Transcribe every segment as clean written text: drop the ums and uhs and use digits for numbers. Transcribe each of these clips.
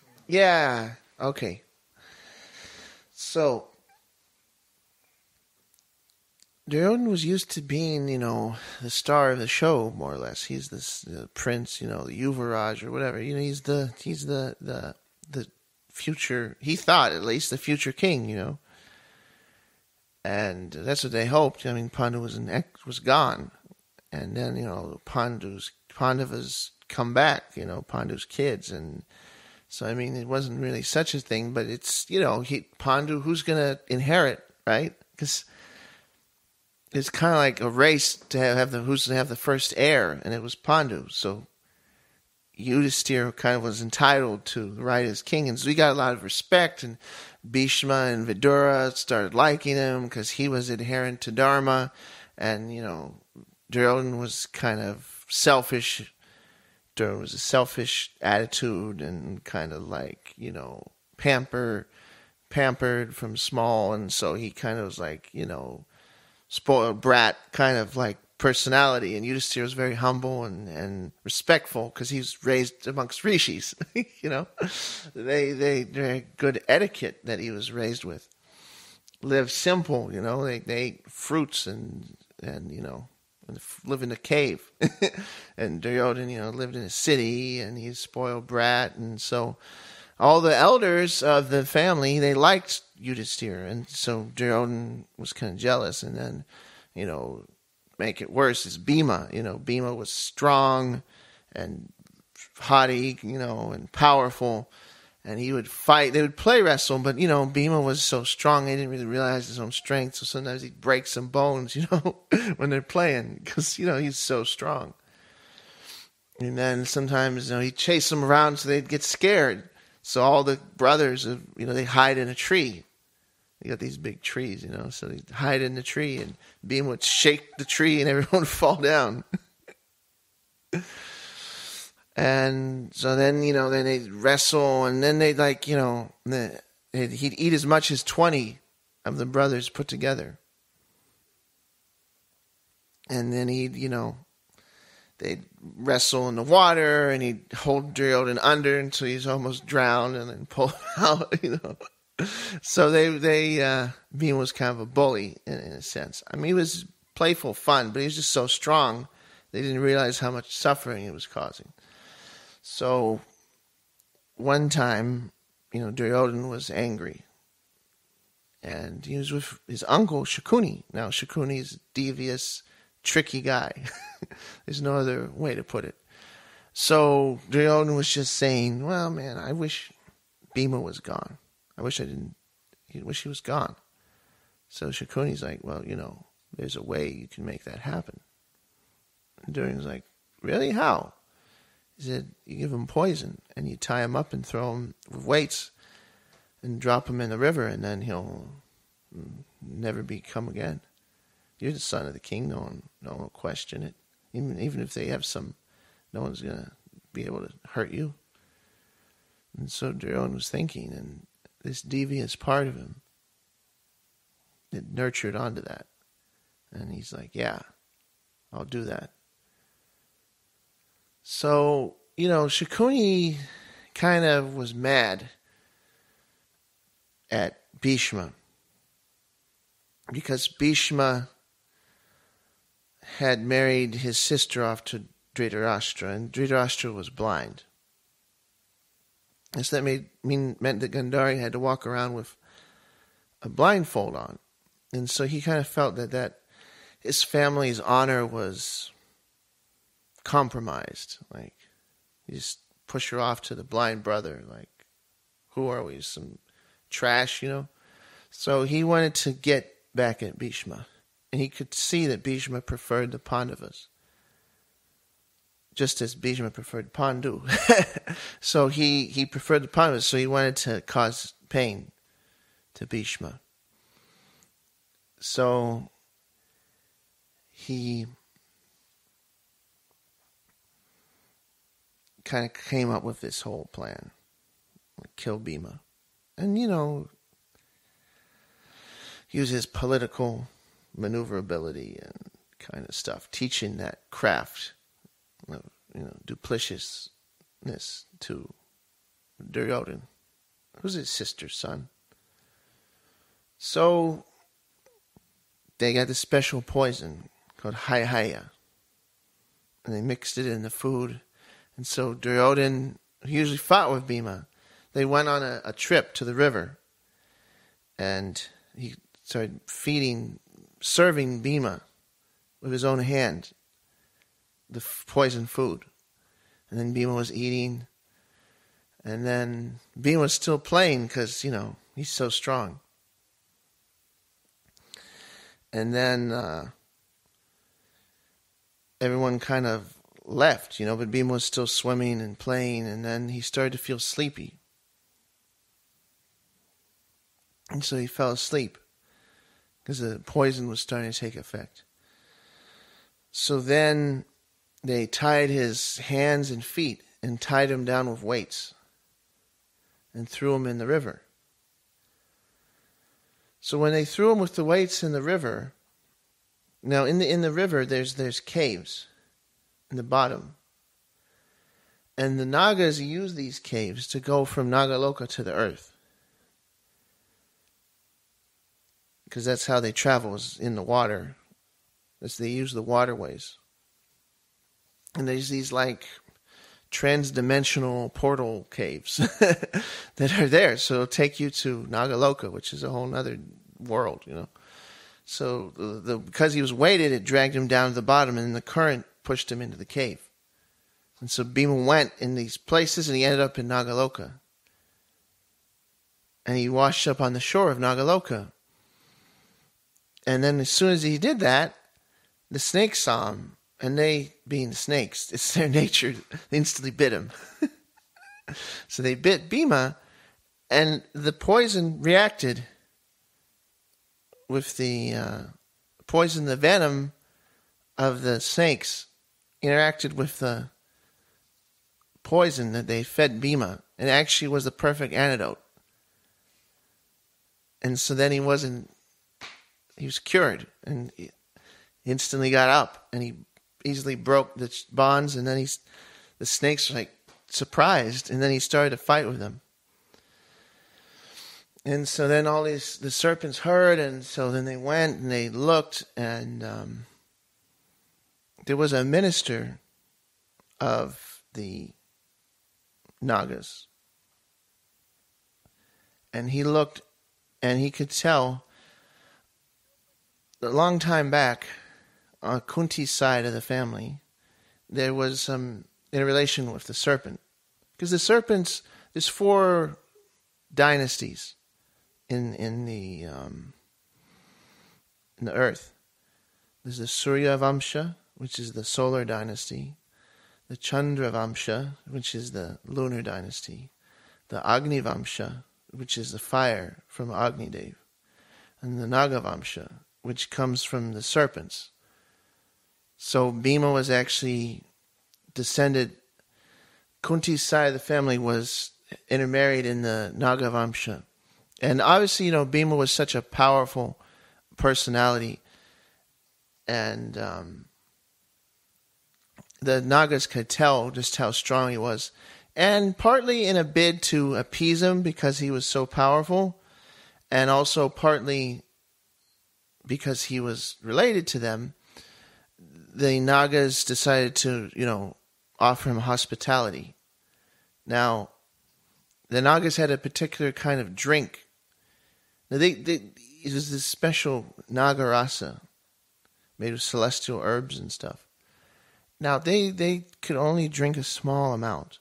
Yeah. Okay. So Duryodhan was used to being, the star of the show, more or less. He's this prince, the Yuvaraj or whatever. He's the future. He thought, at least, the future king. And that's what they hoped. I mean, Pandu was gone, and then Pandavas come back. Pandu's kids, and so I mean, it wasn't really such a thing. But it's Pandu, who's gonna inherit, right? Because it's kind of like a race to have who's going to have the first heir, and it was Pandu. So Yudhisthira kind of was entitled to the right as king, and so he got a lot of respect. And Bhishma and Vidura started liking him because he was adherent to Dharma, and Duryodhana was kind of selfish. There was a selfish attitude and kind of like pampered from small, and so he kind of was like spoiled brat kind of like personality, and Yudhisthira was very humble and respectful because he was raised amongst rishis. They're good etiquette that he was raised with. Live simple, they ate fruits and live in a cave. And Duryodhana, lived in a city, and he's a spoiled brat, and so all the elders of the family, they liked Yudhisthira, and so Duryodhana was kind of jealous. And then, make it worse is Bhima. Bhima was strong and haughty, and powerful, and he would fight. They would play wrestle, but Bhima was so strong, they didn't really realize his own strength. So sometimes he'd break some bones, when they're playing, because he's so strong. And then sometimes he'd chase them around, so they'd get scared. So all the brothers, they hide in a tree. You got these big trees, so they hide in the tree, and Bhima would shake the tree, and everyone would fall down. And so then, then they'd wrestle, and then they'd he'd eat as much as 20 of the brothers put together. And then they'd wrestle in the water, and he'd hold Duryodhana under until he's almost drowned, and then pull him out, So Bhima was kind of a bully in a sense. I mean, he was playful fun, but he was just so strong, they didn't realize how much suffering it was causing. So one time, Duryodhana was angry, and he was with his uncle Shakuni. Now, Shakuni is a devious, tricky guy. There's no other way to put it. So Duryodhana was just saying, well, man, I wish Bhima was gone. I wish he was gone. So Shakuni's like, well, there's a way you can make that happen. And Duryodhana's like, really? How? He said, you give him poison, and you tie him up and throw him with weights and drop him in the river, and then he'll never come again. You're the son of the king. No one will question it. Even if they have no one's going to be able to hurt you. And so Duryodhana was thinking, and this devious part of him, it nurtured onto that. And he's like, yeah, I'll do that. So, Shakuni kind of was mad at Bhishma because Bhishma had married his sister off to Dhritarashtra, and Dhritarashtra was blind. And so that meant that Gandhari had to walk around with a blindfold on. And so he kind of felt that his family's honor was compromised. Like, you just push her off to the blind brother. Like, who are we? Some trash, So he wanted to get back at Bhishma. And he could see that Bhishma preferred the Pandavas, just as Bhishma preferred Pandu. So he preferred the Pandavas, so he wanted to cause pain to Bhishma. So he kind of came up with this whole plan, like kill Bhima. And, use his political maneuverability and kind of stuff, teaching that craft, duplicitousness to Duryodhan, who's his sister's son. So they got this special poison called Hayhaya, and they mixed it in the food. And so Duryodhan, who usually fought with Bhima, they went on a trip to the river, and he started serving Bhima with his own hand the poison food. And then Bhima was eating, and then Bhima was still playing because, he's so strong. And then everyone kind of left, but Bhima was still swimming and playing, and then he started to feel sleepy. And so he fell asleep because the poison was starting to take effect. So then they tied his hands and feet and tied him down with weights and threw him in the river. So when they threw him with the weights in the river, now in the river there's caves in the bottom. And the Nagas use these caves to go from Nagaloka to the earth. Because that's how they travel, is in the water. They use the waterways. And there's these trans-dimensional portal caves that are there. So it'll take you to Nagaloka, which is a whole other world, So because he was weighted, it dragged him down to the bottom, and the current pushed him into the cave. And so Bhima went in these places, and he ended up in Nagaloka. And he washed up on the shore of Nagaloka. And then as soon as he did that, the snakes saw him. And they, being snakes, it's their nature, they instantly bit him. So they bit Bhima, and the poison reacted with the poison, the venom of the snakes interacted with the poison that they fed Bhima, and it actually was the perfect antidote. And so then he was cured, and he instantly got up, and he easily broke the bonds, and then the snakes were surprised, and then he started to fight with them. And so then the serpents heard, and so then they went and they looked, and there was a minister of the Nagas, and he looked, and he could tell a long time back, on Kunti's side of the family, there was some interrelation with the serpent. Because the serpents, there's 4 dynasties in the earth. There's the Surya Vamsha, which is the solar dynasty. The Chandra Vamsha, which is the lunar dynasty. The Agni Vamsha, which is the fire from Agni Dev. And the Naga Vamsha, which comes from the serpents. So Bhima was actually descended, Kunti's side of the family was intermarried in the Naga Vamsha. And obviously, Bhima was such a powerful personality. And the Nagas could tell just how strong he was. And partly in a bid to appease him because he was so powerful. And also partly because he was related to them, the Nagas decided to, offer him hospitality. Now, the Nagas had a particular kind of drink. Now, it was this special Nagarasa made of celestial herbs and stuff. Now, they could only drink a small amount.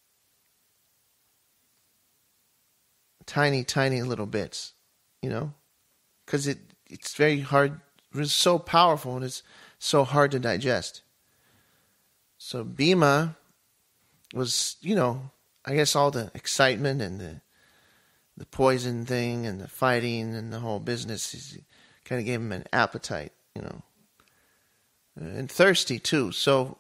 Tiny, tiny little bits, because it's very hard. It was so powerful, and it's so hard to digest. So Bhima was, I guess all the excitement and the poison thing and the fighting and the whole business kind of gave him an appetite, and thirsty too. So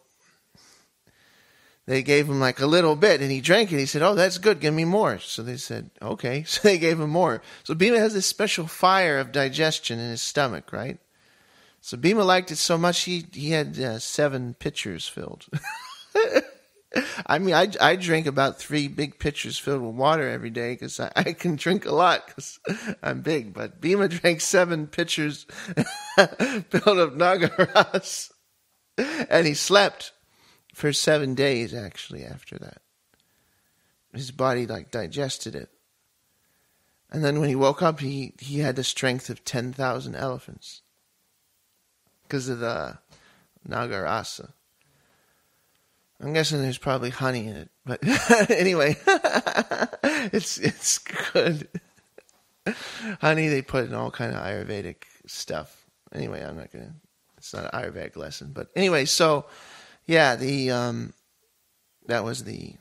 they gave him a little bit, and he drank it. He said, "Oh, that's good. Give me more." So they said, "Okay." So they gave him more. So Bhima has this special fire of digestion in his stomach, right? So Bhima liked it so much he had 7 pitchers filled. I mean, I drink about 3 big pitchers filled with water every day because I can drink a lot because I'm big. But Bhima drank 7 pitchers filled of Nagaras, and he slept for 7 days. Actually, after that, his body like digested it, and then when he woke up, he had the strength of 10,000 elephants because of the Nagarasa. I'm guessing there's probably honey in it, but anyway, it's good. Honey, they put in all kind of Ayurvedic stuff. Anyway, it's not an Ayurvedic lesson, but anyway, so yeah, that was the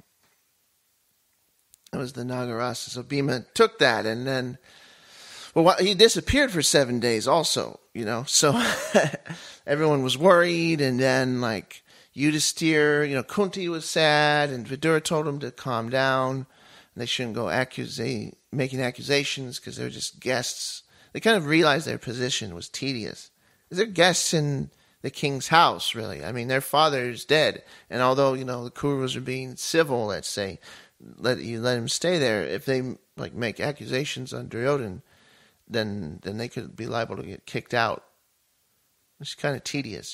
Nagarasa. So Bhima took that, and then, well, he disappeared for 7 days also, so everyone was worried, and then like Yudhisthira, Kunti was sad, and Vidura told him to calm down, and they shouldn't go making accusations because they're just guests. They kind of realized their position was tedious. They're guests in the king's house, really. I mean, their father is dead, and although, the Kauravas are being civil, let's say, let him stay there, if they like make accusations on Duryodhana, then they could be liable to get kicked out. It's kind of tedious,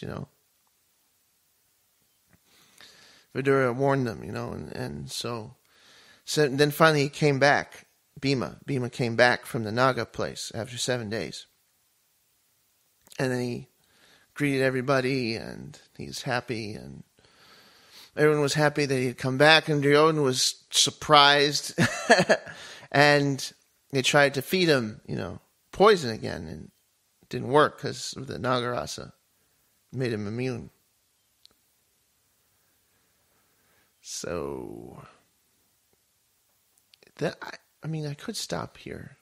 Vidura warned them, and so then finally he came back. Bhima came back from the Naga place after 7 days. And then he greeted everybody, and he's happy, and everyone was happy that he had come back, and Duryodhana was surprised. And they tried to feed him, poison again, and it didn't work because of the Nagarasa. It made him immune. So, I could stop here.